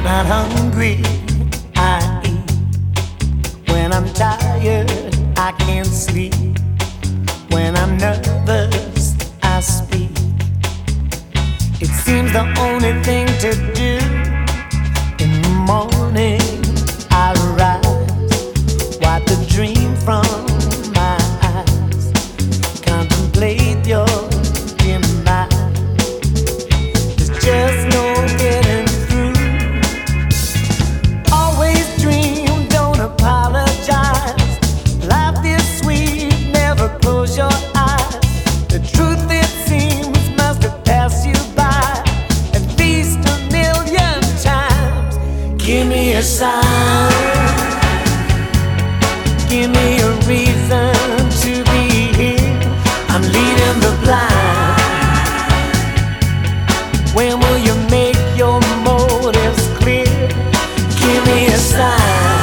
not hungry, I eat. When I'm tired, I can't sleep. When I'm nervous, I speak. It seems the only thing to do. In the morning, I rise, wipe the dream from my eyes, contemplate your demise. There's just no getting through. Always dream, don't apologize. Life is sweet, never close your eyes. The truth, it seems, must have passed you by at least a million times. Give me a sign, give me a reason to be here. I'm leading the blind. When will you make your motives clear? Give me a sign.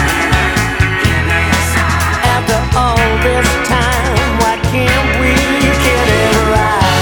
After all this time, why can't we get it right?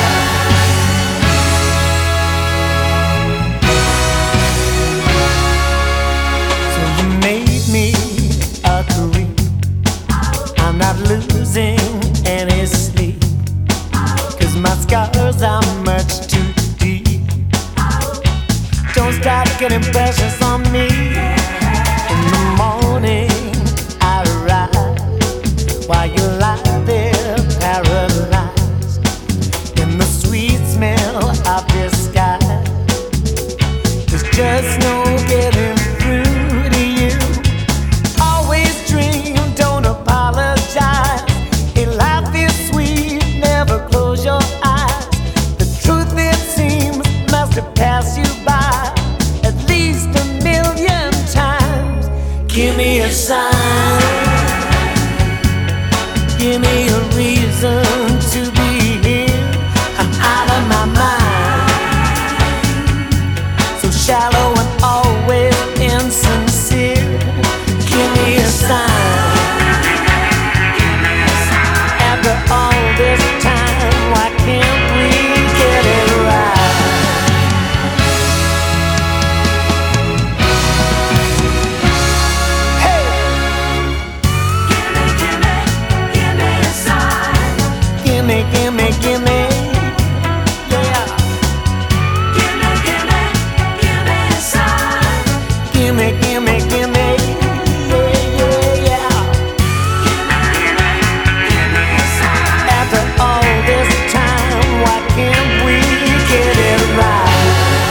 So you made me agree. I'm not losing any sleep, 'cause my scars are much too deep. Don't start getting precious on me. In the morning I rise, while you lie there paralyzed in the sweet smell of this sky. There's just no getting through to you. Always dream, don't apologize. Hey, life is sweet, never close your eyes. The truth, it seems, must have passed you by at least a million times. Give me a sign, give me a reason to be here. I'm out of my mind, so shallow and always insincere. Give me a sign. After all this time, why can't we get it right? Hey! Gimme, gimme, gimme, yeah. Gimme, gimme, gimme, yeah, yeah, yeah. After all this time, why can't we get it right?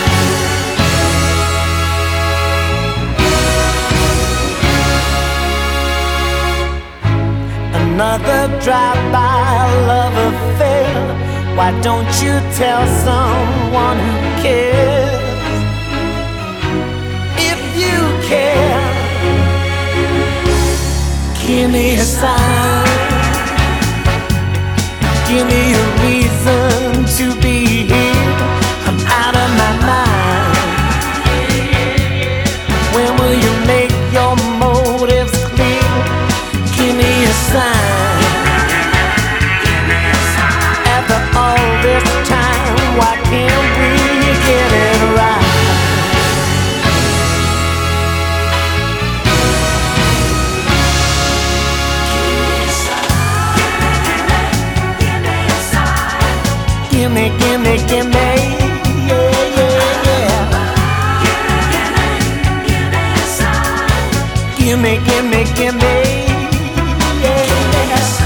Another drive-by love affair. Why don't you tell someone who cares? If you care, give me a sign, give me a reason to be here. I'm out of my mind. When will you make your motives clear? Give me a sign. After all this time, why can't we get it right? Gimme, gimme, gimme, yeah, yeah, yeah. Gimme, gimme, gimme, yeah, yeah.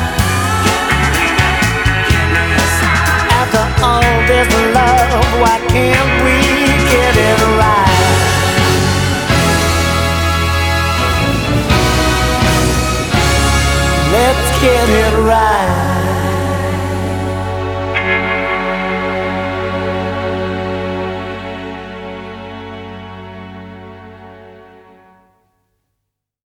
After all this love, why can't we get it right? Let's get it right.